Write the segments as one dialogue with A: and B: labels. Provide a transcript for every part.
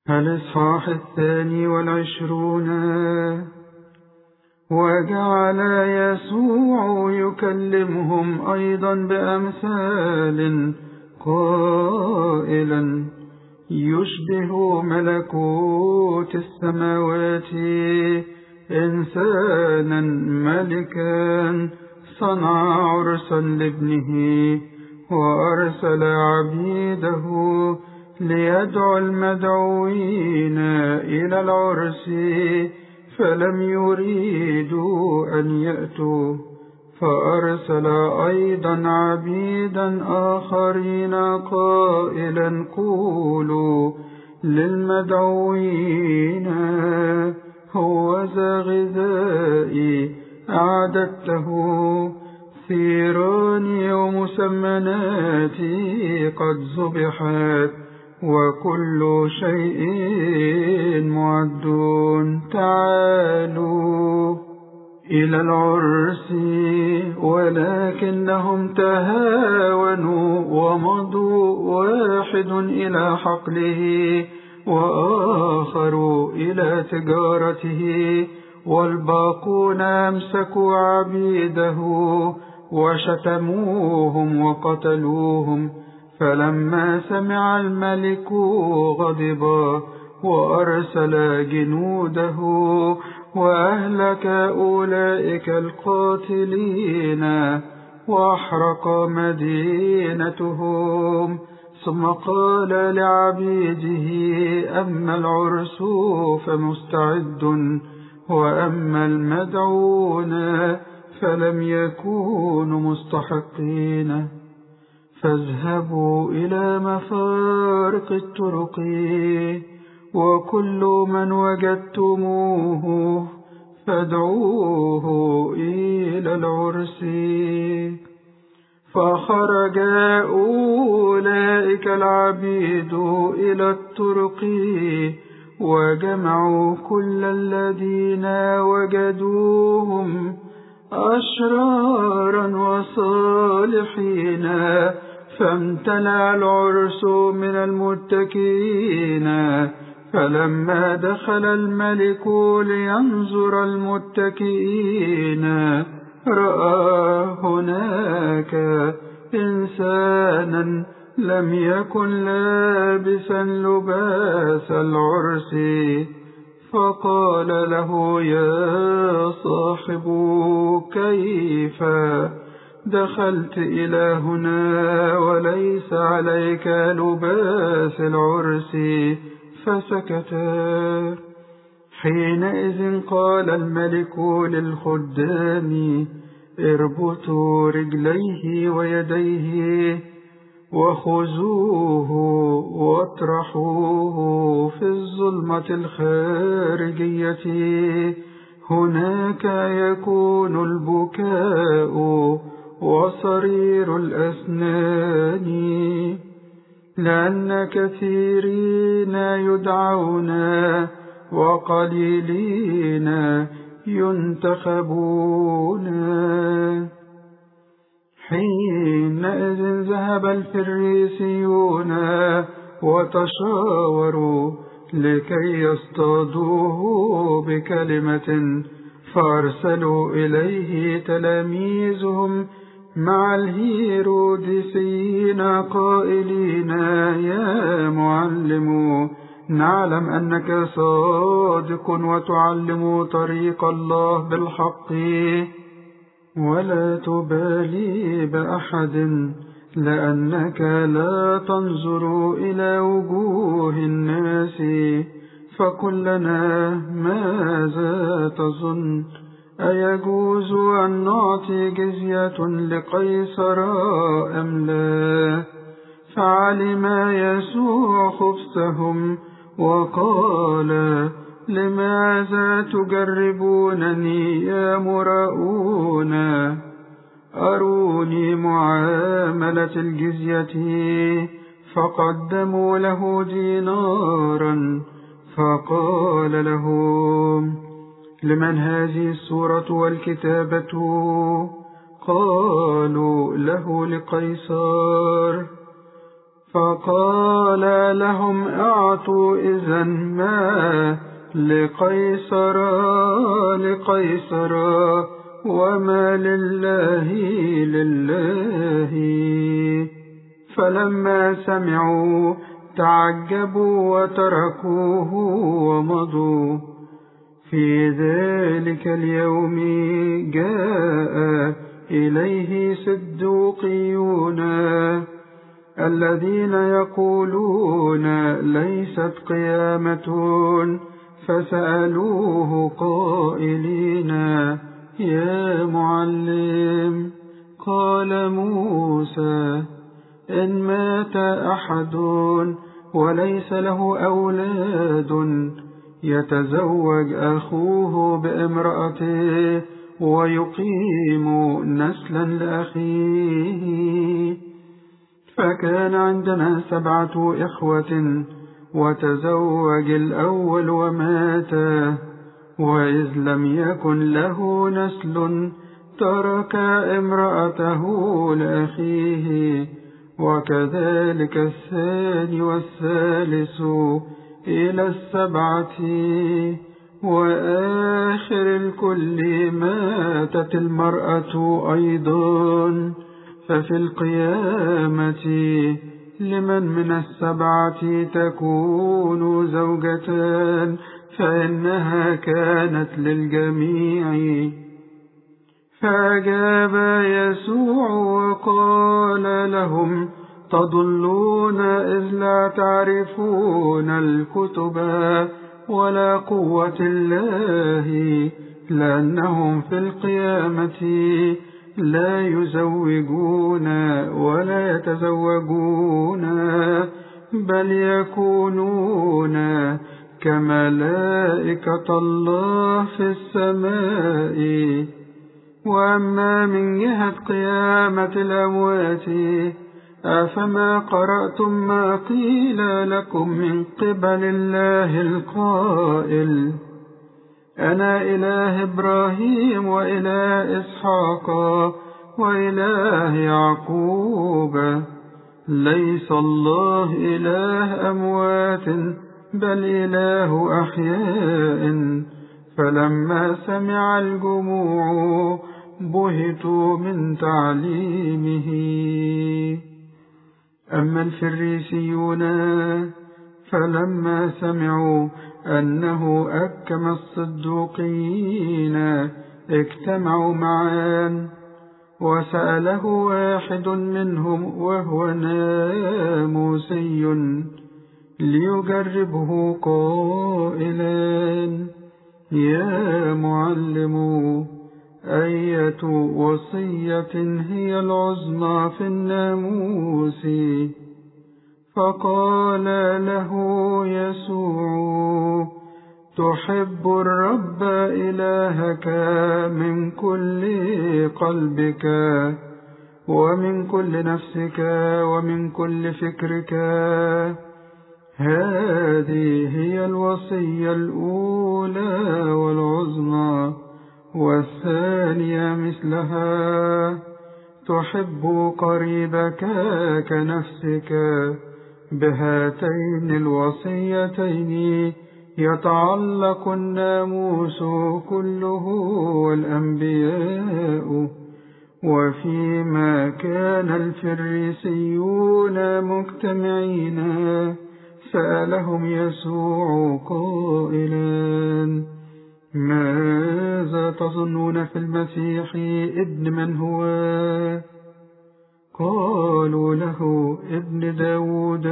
A: الإصحاح 22. وجعل يسوع يكلمهم أيضا بأمثال قائلا: يشبه ملكوت السماوات إنسانا ملكا صنع عرسا لابنه، وأرسل عبيده ليدعو المدعوين إلى العرس، فلم يريدوا أن يأتوا، فأرسل أيضا عبيدا آخرين قائلا: قولوا للمدعوين هوذا غذائي أعددته، ثيراني ومسمناتي قد ذبحت، وكل شيء معد، تعالوا إلى العرس. ولكنهم تهاونوا ومضوا، واحد إلى حقله وآخر إلى تجارته، والباقون أمسكوا عبيده وشتموهم وقتلوهم. فلما سمع الملك غضب وأرسل جنوده وأهلك أولئك القاتلين وأحرق مدينتهم. ثم قال لعبيده: أما العرس فمستعد، وأما المدعون فلم يكونوا مستحقين، فاذهبوا إلى مفارق الطرق، وكل من وجدتموه فادعوه إلى العرس. فخرج أولئك العبيد إلى الطرق، وجمعوا كل الذين وجدوهم أشرارا وصالحين، فامتلأ العرس من المتكئين. فلما دخل الملك لينظر المتكئين، رأى هناك إنسانا لم يكن لابسا لباس العرس، فقال له: يا صاحب، كيف دخلت إلى هنا وليس عليك لباس العرس؟ فسكت. حينئذ قال الملك للخدام: اربطوا رجليه ويديه، وخذوه واطرحوه في الظلمة الخارجية، هناك يكون البكاء وصرير الأسنان، لأن كثيرين يدعون وقليلين ينتخبون. حينئذ ذهب الفريسيون وتشاوروا لكي يصطادوه بكلمة، فأرسلوا إليه تلاميذهم مع الهيروديسيين قائلين: يا معلم، نعلم أنك صادق وتعلم طريق الله بالحق، ولا تبالي بأحد، لأنك لا تنظر إلى وجوه الناس. فقل لنا ماذا تظن؟ أيجوز أن نعطي جزية لقيصر أم لا؟ فعلم يسوع خبثهم وقال: لماذا تجربونني يا مراؤون؟ أروني معاملة الجزية. فقدموا له دينارا، فقال لهم: لمن هذه السورة والكتابة؟ قالوا له: لقيصر. فقال لهم أعطوا إذن ما لقيصر لقيصر، وما لله لله. فلما سمعوا تعجبوا وتركوه ومضوا. في ذلك اليوم جاء إليه صدوقيون الذين يقولون ليست قيامة، فسألوه قائلين يا معلم، قال موسى إن مات أحد وليس له أولاد يتزوج أخوه بامرأته ويقيم نسلا لأخيه. فكان عندنا 7 إخوة، وتزوج الأول ومات، وإذ لم يكن له نسل ترك امرأته لأخيه، وكذلك الثاني والثالث إلى 7، وآخر الكل ماتت المرأة أيضا. ففي القيامة لمن من 7 تكون زوجتان، فإنها كانت للجميع. فأجاب يسوع وقال لهم تضلون إذ لا تعرفون الكتب ولا قوة الله، لأنهم في القيامة لا يزوجون ولا يتزوجون، بل يكونون كملائكة الله في السماء. وأما من جهة قيامة الأموات، أفما قرأتم ما قيل لكم من قبل الله القائل أنا إله إبراهيم وإله إسحاق وإله يعقوب؟ ليس الله إله أموات بل إله أحياء. فلما سمع الجموع بهتوا من تعليمه. أما الفريسيون فلما سمعوا أنه أكم الصدوقيين اجتمعوا معا، وسأله واحد منهم وهو ناموسي ليجربه قائلا يا معلم، أية وصية هي العظمى في الناموس؟ فقال له يسوع تحب الرب إلهك من كل قلبك ومن كل نفسك ومن كل فكرك، هذه هي الوصية الأولى والعظمى، والثانية مثلها تحب قريبك كنفسك. بهاتين الوصيتين يتعلق الناموس كله والأنبياء. وفيما كان الفريسيون مجتمعين سألهم يسوع قائلا ماذا تظنون في المسيح ابن من هو؟ قالوا له ابن داود.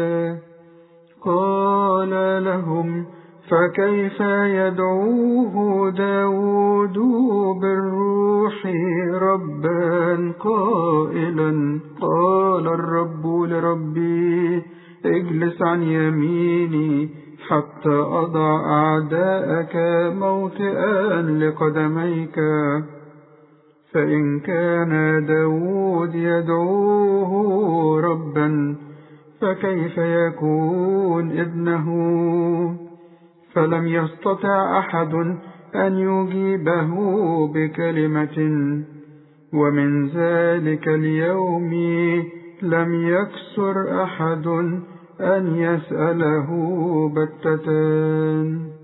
A: قال لهم فكيف يدعوه داود بالروح ربا قائلا قال الرب لربي اجلس عن يميني حتى أضع أعداءك موطئا لقدميك. فإن كان داود يدعوه ربا فكيف يكون ابنه؟ فلم يستطع أحد أن يجيبه بكلمة. ومن ذلك اليوم لم يكسر أحد أن يسأله بتة.